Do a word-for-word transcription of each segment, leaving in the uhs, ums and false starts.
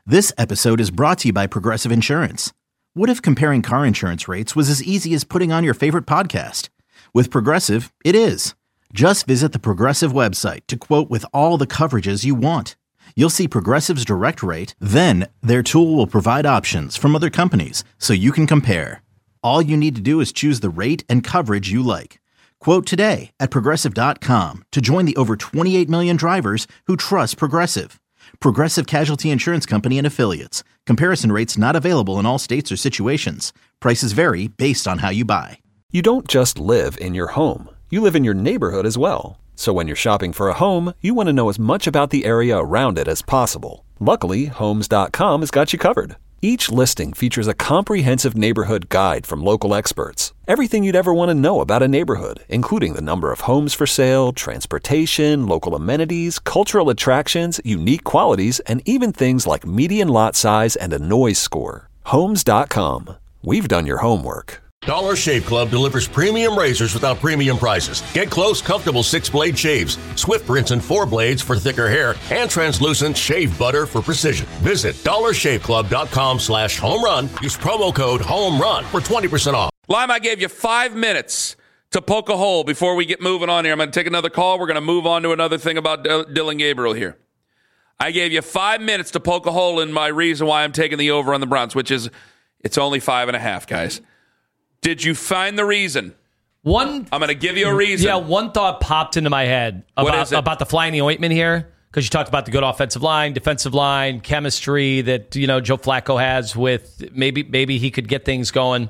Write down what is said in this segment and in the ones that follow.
This episode is brought to you by Progressive Insurance. What if comparing car insurance rates was as easy as putting on your favorite podcast? With Progressive, it is. Just visit the Progressive website to quote with all the coverages you want. You'll see Progressive's direct rate, then their tool will provide options from other companies so you can compare. All you need to do is choose the rate and coverage you like. Quote today at Progressive dot com to join the over twenty-eight million drivers who trust Progressive. Progressive Casualty Insurance Company and Affiliates. Comparison rates not available in all states or situations. Prices vary based on how you buy. You don't just live in your home. You live in your neighborhood as well. So when you're shopping for a home, you want to know as much about the area around it as possible. Luckily, Homes dot com has got you covered. Each listing features a comprehensive neighborhood guide from local experts. Everything you'd ever want to know about a neighborhood, including the number of homes for sale, transportation, local amenities, cultural attractions, unique qualities, and even things like median lot size and a noise score. Homes dot com. We've done your homework. Dollar Shave Club delivers premium razors without premium prices. Get close, comfortable six-blade shaves, swift rinse and four blades for thicker hair, and translucent shave butter for precision. Visit dollar shave club dot com slash home run. Use promo code HOMERUN for twenty percent off. Lime, I gave you five minutes to poke a hole before we get moving on here. I'm going to take another call. We're going to move on to another thing about D- Dillon Gabriel here. I gave you five minutes to poke a hole in my reason why I'm taking the over on the Browns, which is it's only five and a half, guys. Did you find the reason? One, I'm going to give you a reason. Yeah, one thought popped into my head about, about the fly in the ointment here, because you talked about the good offensive line, defensive line, chemistry that, you know, Joe Flacco has with maybe maybe he could get things going.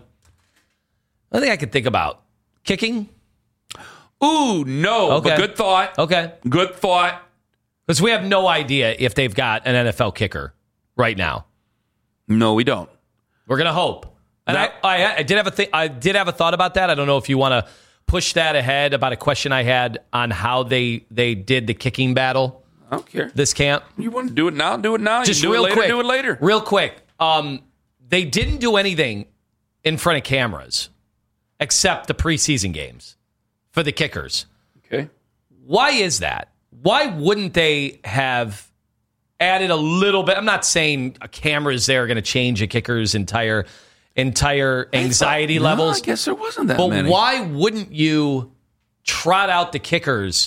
I think I could think about kicking. Ooh, no. Okay. But good thought. Okay. Good thought. Because we have no idea if they've got an N F L kicker right now. No, we don't. We're going to hope. And that, I, I, I did have a th- I did have a thought about that. I don't know if you want to push that ahead about a question I had on how they they did the kicking battle. I don't care. This camp. You want to do it now? Do it now. Just you do real it later, quick. Do it later. Real quick. Um, they didn't do anything in front of cameras except the preseason games for the kickers. Okay. Why is that? Why wouldn't they have added a little bit? I'm not saying a camera is there going to change a kicker's entire. entire anxiety thought, levels. No, I guess there wasn't that but many. But why wouldn't you trot out the kickers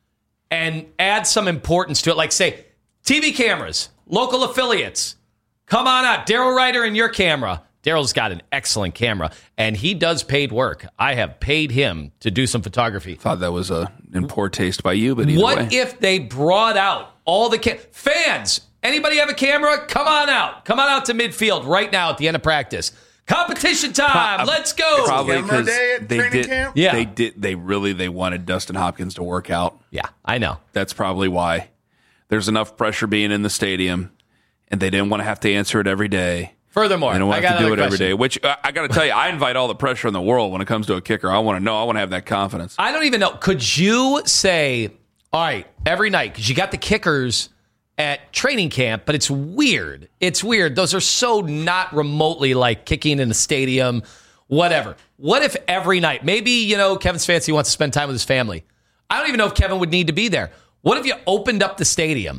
and add some importance to it? Like, say, T V cameras, local affiliates. Come on out. Daryl Ryder and your camera. Daryl's got an excellent camera, and he does paid work. I have paid him to do some photography. Thought that was uh, in poor taste by you, but either what way. What if they brought out all the cam- fans? Anybody have a camera? Come on out. Come on out to midfield right now at the end of practice. Competition time. Pro- Let's go. Probably because they did. Camp? Yeah. They did. They really they wanted Dustin Hopkins to work out. Yeah, I know. That's probably why. There's enough pressure being in the stadium, and they didn't want to have to answer it every day. Furthermore, they don't want I to got have to do it question. every day. Which uh, I got to tell you, I invite all the pressure in the world when it comes to a kicker. I want to know. I want to have that confidence. I don't even know. Could you say, all right, every night, because you got the kickers at training camp, but it's weird. It's weird. Those are so not remotely like kicking in a stadium, whatever. What if every night, maybe, you know, Kevin Stefanski wants to spend time with his family. I don't even know if Kevin would need to be there. What if you opened up the stadium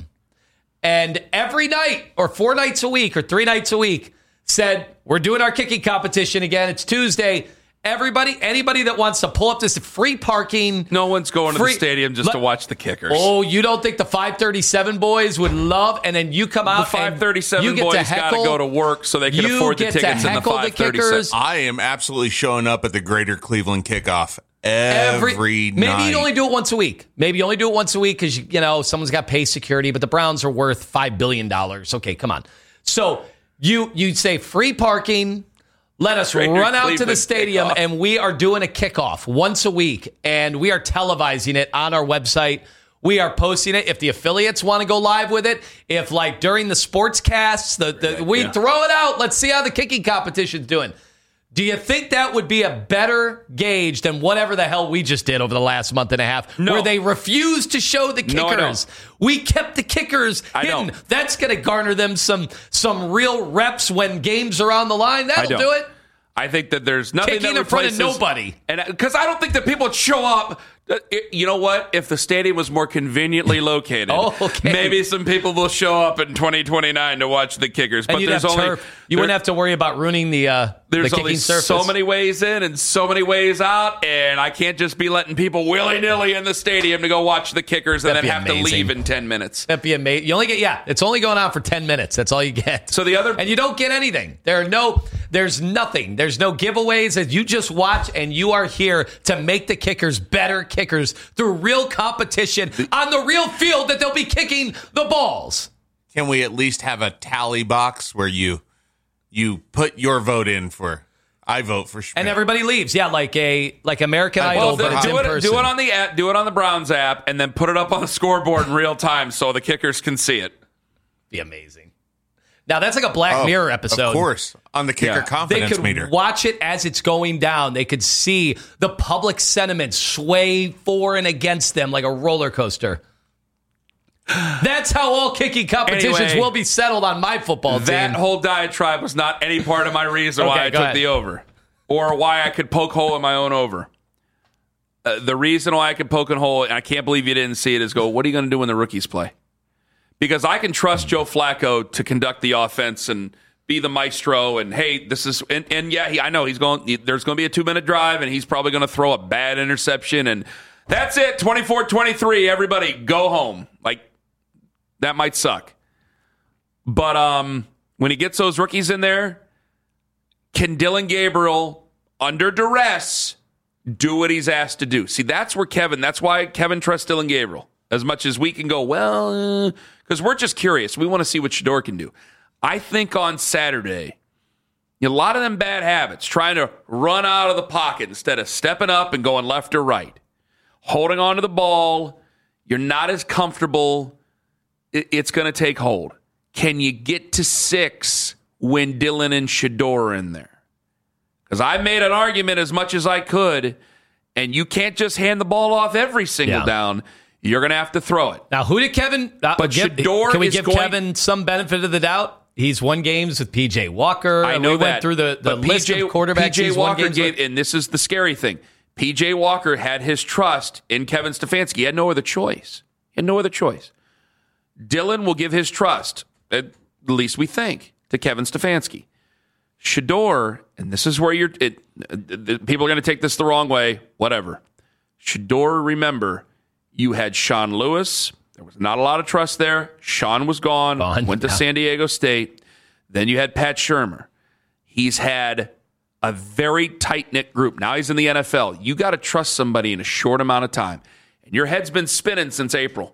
and every night or four nights a week or three nights a week said, we're doing our kicking competition again. It's Tuesday. Everybody, anybody that wants to pull up this free parking. No one's going free, to the stadium just let, to watch the kickers. Oh, you don't think the five thirty-seven boys would love, and then you come out the five thirty-seven and you boys got to go to work so they can you afford the get tickets to in the heckle five thirty-seven. the I am absolutely showing up at the Greater Cleveland Kickoff every, every maybe night. Maybe you only do it once a week. Maybe you only do it once a week because, you know, someone's got pay security, but the Browns are worth five billion dollars. Okay, come on. So you you say free parking. Let us Greater run out Cleveland to the stadium, kickoff. and we are doing a kickoff once a week, and we are televising it on our website. We are posting it. If the affiliates want to go live with it, if like during the sports casts, the, the, we yeah. throw it out. Let's see how the kicking competition's doing. Do you think that would be a better gauge than whatever the hell we just did over the last month and a half, no. where they refused to show the kickers? No, I don't. We kept the kickers I hidden. don't. That's going to garner them some some real reps when games are on the line. That'll I don't. do it. I think that there's nothing Kicking that in front of replaces- nobody. And because I don't think that people would show up. uh, it- You know what? If the stadium was more convenently located, Oh, okay. maybe some people will show up in twenty twenty-nine to watch the Kickers. And But you'd there's have only turf. You there- wouldn't have to worry about ruining the uh, the There's kicking only surface. so many ways in and so many ways out, and I can't just be letting people willy nilly in the stadium to go watch the Kickers and That'd then be have amazing. to leave in ten minutes. That'd be amazing. You only get yeah. It's only going on for ten minutes. That's all you get. So the other- and you don't get anything. There are no. There's nothing. There's no giveaways. That you just watch, and you are here to make the Kickers better kickers through real competition on the real field that they'll be kicking the balls. Can we at least have a tally box where you you put your vote in for? I vote for Schmidt. And everybody leaves. Yeah, like a like American I- Idol, Well, but then it's do in it, person. do it on the app, do it on the Browns app, and then put it up on the scoreboard in real time so the Kickers can see it. Be amazing. Now that's like a Black Oh, Mirror episode. Of course, on the kicker Yeah. They confidence could meter. watch it as it's going down. They could see the public sentiment sway for and against them like a roller coaster. That's how all kicking competitions Anyway, will be settled on my football That team. whole diatribe was not any part of my reason Okay, why I go took ahead. the over or why I could poke hole in my own over. Uh, the reason why I could poke a hole, and I can't believe you didn't see it, is go, what are you going to do when the rookies play? Because I can trust Joe Flacco to conduct the offense and be the maestro. And hey, this is and, and yeah, he, I know he's going. There's going to be a two minute drive, and he's probably going to throw a bad interception, and that's it. twenty-four twenty-three. Everybody go home. Like that might suck, but um, when he gets those rookies in there, can Dillon Gabriel under duress do what he's asked to do? See, that's where Kevin. That's why Kevin trusts Dillon Gabriel. As much as we can go, well, because uh, we're just curious. We want to see what Shedeur can do. I think on Saturday, a lot of them bad habits, trying to run out of the pocket instead of stepping up and going left or right, holding on to the ball, you're not as comfortable. It, it's going to take hold. Can you get to six when Dillon and Shedeur are in there? Because I made an argument as much as I could, and you can't just hand the ball off every single Yeah. down. You're going to have to throw it. Now, who did Kevin? Uh, But give, Shedeur can we is give going- Kevin some benefit of the doubt? He's won games with P J Walker. I know we that. went through the, the But list P J, of quarterbacks P J he's won Walker games gave, with. and this is the scary thing. P J Walker had his trust in Kevin Stefanski. He had no other choice. He had no other choice. Dillon will give his trust, at least we think, to Kevin Stefanski. Shedeur, and this is where you're. It, it, people are going to take this the wrong way. Whatever. Shedeur, remember, you had Sean Lewis. There was not a lot of trust there. Sean was gone. Gone, Went to yeah. San Diego State. Then you had Pat Shurmur. He's had a very tight-knit group. Now he's in the N F L. You got to trust somebody in a short amount of time. And your head's been spinning since April.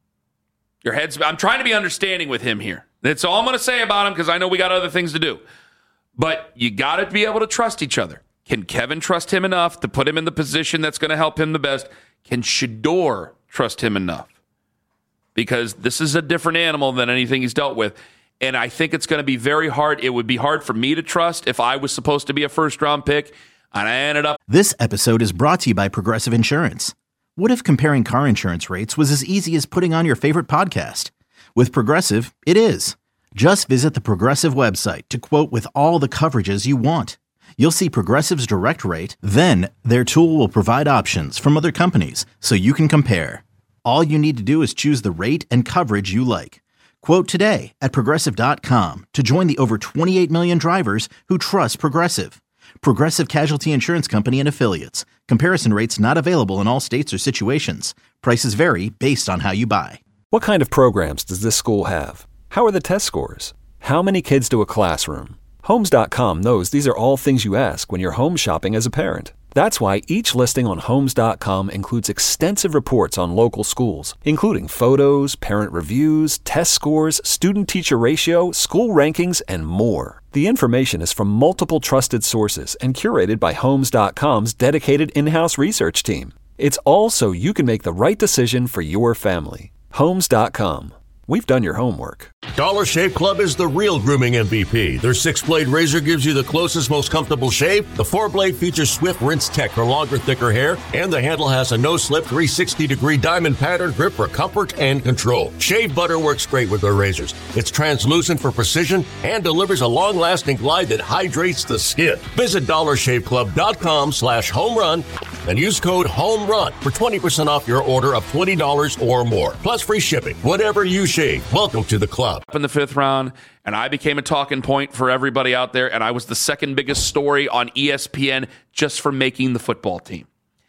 Your head's. I'm trying to be understanding with him here. That's all I'm going to say about him because I know we got other things to do. But you got to be able to trust each other. Can Kevin trust him enough to put him in the position that's going to help him the best? Can Shedeur trust him enough? Because this is a different animal than anything he's dealt with. And I think it's going to be very hard. It would be hard for me to trust if I was supposed to be a first-round pick, and I ended up. This episode is brought to you by Progressive Insurance. What if comparing car insurance rates was as easy as putting on your favorite podcast? With Progressive, it is. Just visit the Progressive website to quote with all the coverages you want. You'll see Progressive's direct rate, then their tool will provide options from other companies so you can compare. All you need to do is choose the rate and coverage you like. Quote today at Progressive dot com to join the over twenty-eight million drivers who trust Progressive. Progressive Casualty Insurance Company and Affiliates. Comparison rates not available in all states or situations. Prices vary based on how you buy. What kind of programs does this school have? How are the test scores? How many kids do a classroom? Homes dot com knows these are all things you ask when you're home shopping as a parent. That's why each listing on Homes dot com includes extensive reports on local schools, including photos, parent reviews, test scores, student-teacher ratio, school rankings, and more. The information is from multiple trusted sources and curated by Homes dot com's dedicated in-house research team. It's all so you can make the right decision for your family. Homes dot com. we've done your homework. Dollar Shave Club is the real grooming M V P. Their six-blade razor gives you the closest, most comfortable shave. The four-blade features Swift Rinse Tech for longer, thicker hair. And the handle has a no-slip three sixty degree diamond pattern grip for comfort and control. Shave butter works great with their razors. It's translucent for precision and delivers a long-lasting glide that hydrates the skin. Visit dollar shave club dot com slash home run and use code HOMERUN for twenty percent off your order of twenty dollars or more. Plus free shipping. Whatever you shave, welcome to the club. In the fifth round, and I became a talking point for everybody out there, and I was the second biggest story on E S P N just for making the football team.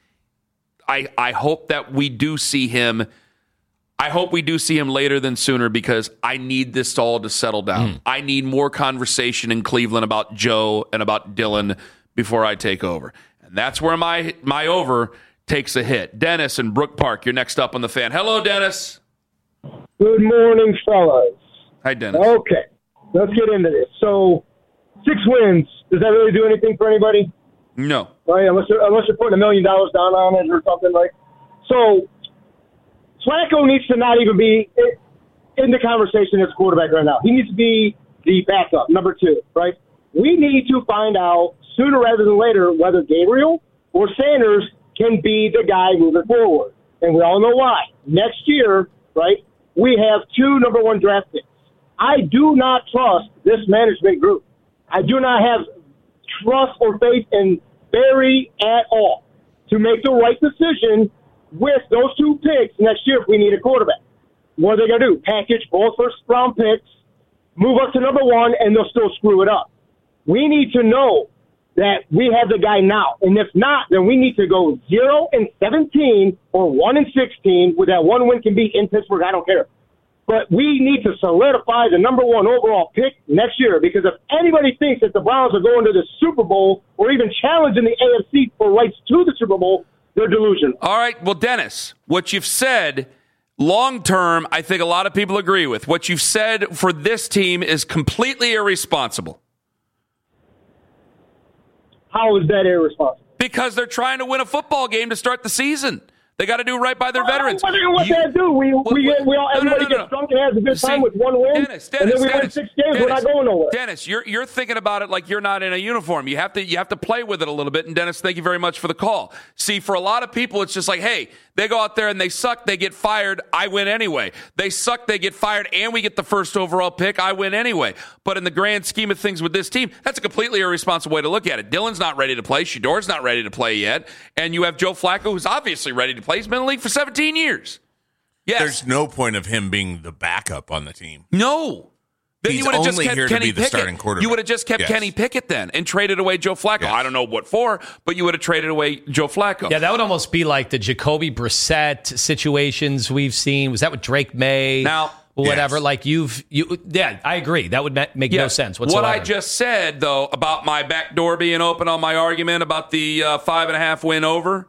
I I hope that we do see him. I hope we do see him later than sooner, because I need this all to settle down. Mm. I need more conversation in Cleveland about Joe and about Dylan before I take over. And that's where my my over takes a hit. Dennis in Brook Park, you're next up on the Fan. Hello, Dennis. Good morning, fellas. Hi, Dennis. Okay, let's get into this. So, six wins, does that really do anything for anybody? No. Right? Unless you're, unless you're putting a million dollars down on it or something, like. So, Flacco needs to not even be in the conversation as a quarterback right now. He needs to be the backup, number two, right? We need to find out sooner rather than later whether Gabriel or Sanders can be the guy moving forward. And we all know why. Next year, right, we have two number one draft picks. I do not trust this management group. I do not have trust or faith in Barry at all to make the right decision with those two picks next year if we need a quarterback. What are they going to do? Package both first-round picks, move up to number one, and they'll still screw it up. We need to know that we have the guy now. And if not, then we need to go zero and seventeen or one and sixteen, where that one win can be in Pittsburgh. I don't care. But we need to solidify the number one overall pick next year, because if anybody thinks that the Browns are going to the Super Bowl or even challenging the A F C for rights to the Super Bowl, they're delusional. All right. Well, Dennis, what you've said long term, I think a lot of people agree with. What you've said for this team is completely irresponsible. How is that irresponsible? Because they're trying to win a football game to start the season. They got to do right by their well, veterans. What, what you, they do? We, we, we, we all, everybody no, no, no, no. gets drunk and has a good See, time with one win, Dennis, Dennis, and then we Dennis, win six games. Dennis, we're not going nowhere. Dennis, you're you're thinking about it like you're not in a uniform. You have to you have to play with it a little bit. And Dennis, thank you very much for the call. See, for a lot of people, it's just like, hey, they go out there and they suck, they get fired, I win anyway. They suck, they get fired, and we get the first overall pick, I win anyway. But in the grand scheme of things with this team, that's a completely irresponsible way to look at it. Dylan's not ready to play. Shedor's not ready to play yet. And you have Joe Flacco, who's obviously ready to play. He's been in the league for seventeen years. Yes. There's no point of him being the backup on the team. No. Then He's you would have just only kept here to Kenny be the Pickett. starting quarterback. You would have just kept Yes. Kenny Pickett then and traded away Joe Flacco. Yes. I don't know what for, but you would have traded away Joe Flacco. Yeah, that would almost be like the Jacoby Brissett situations we've seen. Was that with Drake May? Now, whatever. yes. Like you've, you, yeah, I agree. That would make yeah. no sense whatsoever. What I just said, though, about my back door being open on my argument about the uh, five and a half win over.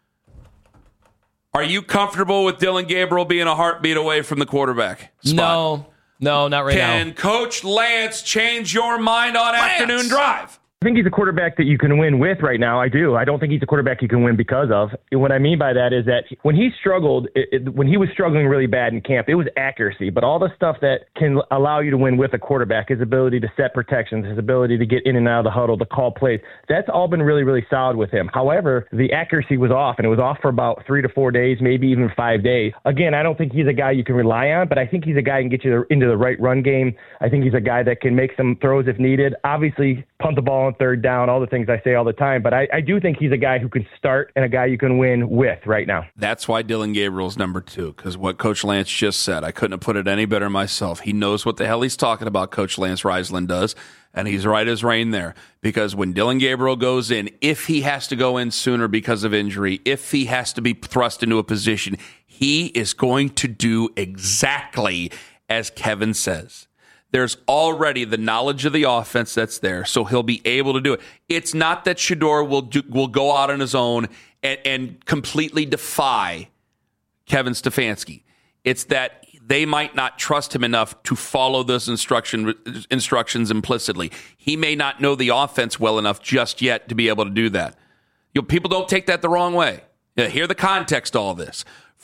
Are you comfortable with Dylan Gabriel being a heartbeat away from the quarterback spot? No, no, not right Can now. Coach Lance change your mind on Lance. afternoon drive? I think he's a quarterback that you can win with right now. I do. I don't think he's a quarterback you can win because of. And what I mean by that is that when he struggled, it, it, when he was struggling really bad in camp, it was accuracy. But all the stuff that can allow you to win with a quarterback, his ability to set protections, his ability to get in and out of the huddle, to call plays, that's all been really, really solid with him. However, the accuracy was off, and it was off for about three to four days, maybe even five days. Again, I don't think he's a guy you can rely on, but I think he's a guy who can get you into the right run game. I think he's a guy that can make some throws if needed. Obviously, punt the ball on third down, all the things I say all the time, but I, I do think he's a guy who can start and a guy you can win with right now. That's why Dylan Gabriel's number two, because what Coach Lance just said, I couldn't have put it any better myself. He knows what the hell he's talking about, Coach Lance Reisland does, and he's right as rain there, because when Dylan Gabriel goes in, if he has to go in sooner because of injury, if he has to be thrust into a position, he is going to do exactly as Kevin says. There's already the knowledge of the offense that's there, so he'll be able to do it. It's not that Shedeur will do, will go out on his own and, and completely defy Kevin Stefanski. It's that they might not trust him enough to follow those instruction instructions implicitly. He may not know the offense well enough just yet to be able to do that. You know, people don't take that the wrong way. You know, hear the context of all this.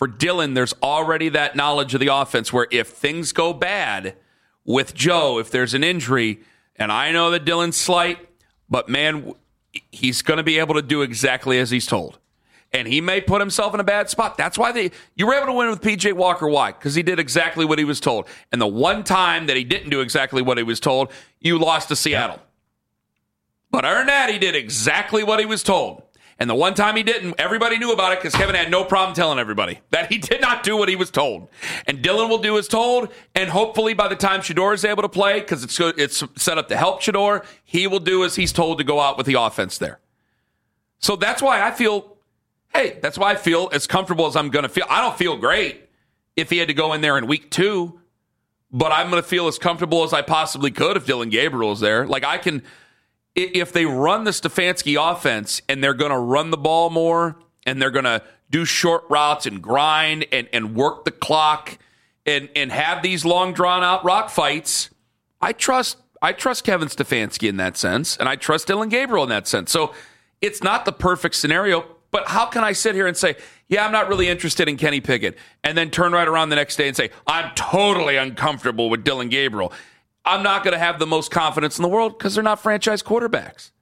For Dylan, there's already that knowledge of the offense where if things go bad with Joe, if there's an injury, and I know that Dylan's slight, but man, he's going to be able to do exactly as he's told. And he may put himself in a bad spot. That's why they you were able to win with P J Walker. Why? Because he did exactly what he was told. And the one time that he didn't do exactly what he was told, you lost to Seattle. But other than that, he did exactly what he was told. And the one time he didn't, everybody knew about it because Kevin had no problem telling everybody that he did not do what he was told. And Dylan will do as told, and hopefully by the time Shedeur is able to play, because it's it's set up to help Shedeur, he will do as he's told to go out with the offense there. So that's why I feel, hey, that's why I feel as comfortable as I'm going to feel. I don't feel great if he had to go in there in week two, but I'm going to feel as comfortable as I possibly could if Dylan Gabriel is there. Like I can... If they run the Stefanski offense and they're going to run the ball more and they're going to do short routes and grind and, and work the clock and, and have these long drawn out rock fights, I trust I trust Kevin Stefanski in that sense, and I trust Dylan Gabriel in that sense. So it's not the perfect scenario, but how can I sit here and say, yeah, I'm not really interested in Kenny Pickett, and then turn right around the next day and say, I'm totally uncomfortable with Dylan Gabriel? I'm not going to have the most confidence in the world because they're not franchise quarterbacks.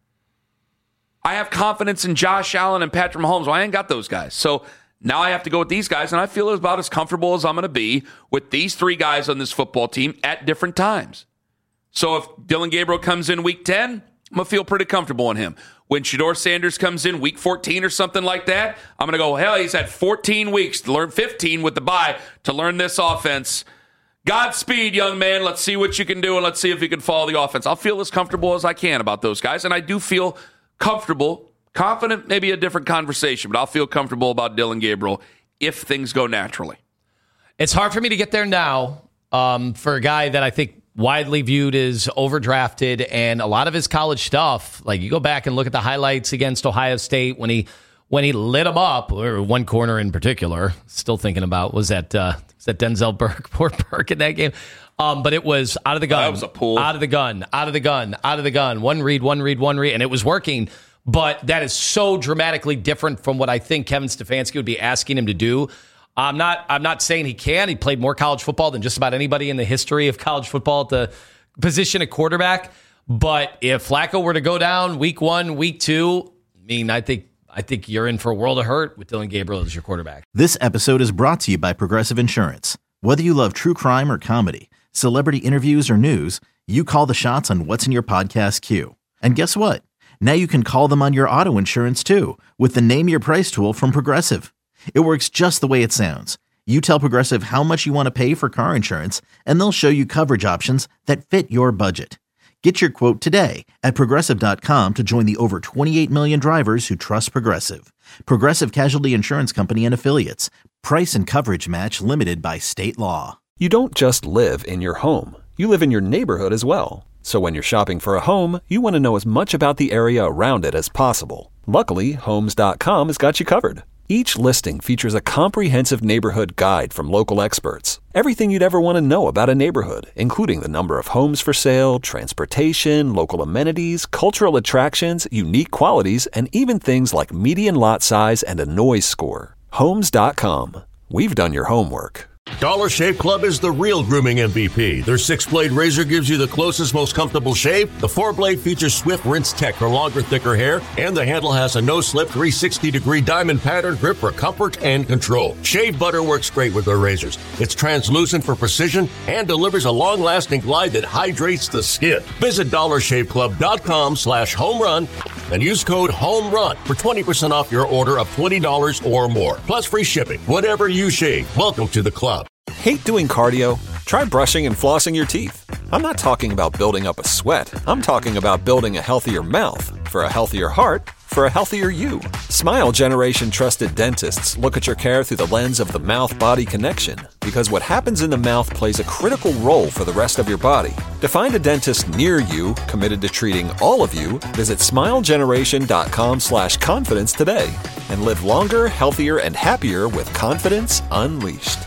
I have confidence in Josh Allen and Patrick Mahomes. Well, I ain't got those guys. So now I have to go with these guys, and I feel about as comfortable as I'm going to be with these three guys on this football team at different times. So if Dylan Gabriel comes in week ten, I'm going to feel pretty comfortable in him. When Shedeur Sanders comes in week fourteen or something like that, I'm going to go, hell, he's had fourteen weeks to learn, fifteen with the bye, to learn this offense. Godspeed, young man. Let's see what you can do, and let's see if you can follow the offense. I'll feel as comfortable as I can about those guys, and I do feel comfortable, confident, maybe a different conversation, but I'll feel comfortable about Dylan Gabriel if things go naturally. It's hard for me to get there now um, for a guy that I think widely viewed as overdrafted, and a lot of his college stuff, like you go back and look at the highlights against Ohio State when he when he lit them up, or one corner in particular, still thinking about, was that uh, was that Denzel Burke, poor Burke in that game. Um, but it was out of the gun. Oh, that was a pull. Out of the gun, out of the gun, out of the gun. One read, one read, one read, and it was working. But that is so dramatically different from what I think Kevin Stefanski would be asking him to do. I'm not I'm not saying he can. He played more college football than just about anybody in the history of college football at the position of quarterback. But if Flacco were to go down week one, week two, I mean, I think I think you're in for a world of hurt with Dylan Gabriel as your quarterback. This episode is brought to you by Progressive Insurance. Whether you love true crime or comedy, celebrity interviews or news, you call the shots on what's in your podcast queue. And guess what? Now you can call them on your auto insurance too with the Name Your Price tool from Progressive. It works just the way it sounds. You tell Progressive how much you want to pay for car insurance, and they'll show you coverage options that fit your budget. Get your quote today at Progressive dot com to join the over twenty-eight million drivers who trust Progressive. Progressive Casualty Insurance Company and Affiliates. Price and coverage match limited by state law. You don't just live in your home. You live in your neighborhood as well. So when you're shopping for a home, you want to know as much about the area around it as possible. Luckily, Homes dot com has got you covered. Each listing features a comprehensive neighborhood guide from local experts. Everything you'd ever want to know about a neighborhood, including the number of homes for sale, transportation, local amenities, cultural attractions, unique qualities, and even things like median lot size and a noise score. Homes dot com. We've done your homework. Dollar Shave Club is the real grooming M V P. Their six-blade razor gives you the closest, most comfortable shave. The four-blade features Swift Rinse Tech for longer, thicker hair. And the handle has a no-slip three sixty degree diamond pattern grip for comfort and control. Shave butter works great with their razors. It's translucent for precision and delivers a long-lasting glide that hydrates the skin. Visit dollar shave club dot com slash home run and use code HOMERUN for twenty percent off your order of twenty dollars or more. Plus free shipping. Whatever you shave, welcome to the club. Hate doing cardio? Try brushing and flossing your teeth. I'm not talking about building up a sweat. I'm talking about building a healthier mouth. For a healthier heart, for a healthier you. Smile Generation trusted dentists look at your care through the lens of the mouth-body connection, because what happens in the mouth plays a critical role for the rest of your body. To find a dentist near you committed to treating all of you, visit smile generation dot com slash confidence today and live longer, healthier, and happier with confidence unleashed.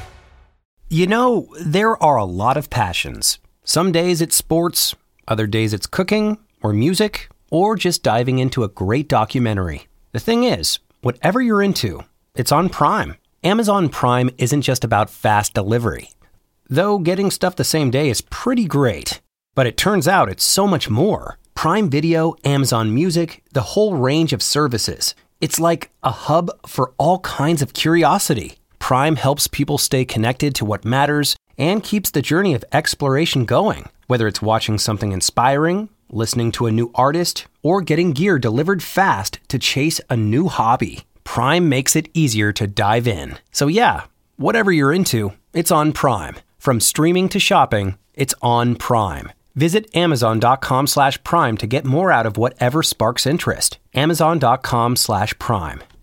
You know, there are a lot of passions. Some days it's sports, other days it's cooking or music, or just diving into a great documentary. The thing is, whatever you're into, it's on Prime. Amazon Prime isn't just about fast delivery. Though getting stuff the same day is pretty great. But it turns out it's so much more. Prime Video, Amazon Music, the whole range of services. It's like a hub for all kinds of curiosity. Prime helps people stay connected to what matters and keeps the journey of exploration going. Whether it's watching something inspiring, listening to a new artist, or getting gear delivered fast to chase a new hobby, Prime makes it easier to dive in. So yeah, whatever you're into, it's on Prime. From streaming to shopping, it's on Prime. Visit amazon.com slash prime to get more out of whatever sparks interest. Amazon.com slash prime.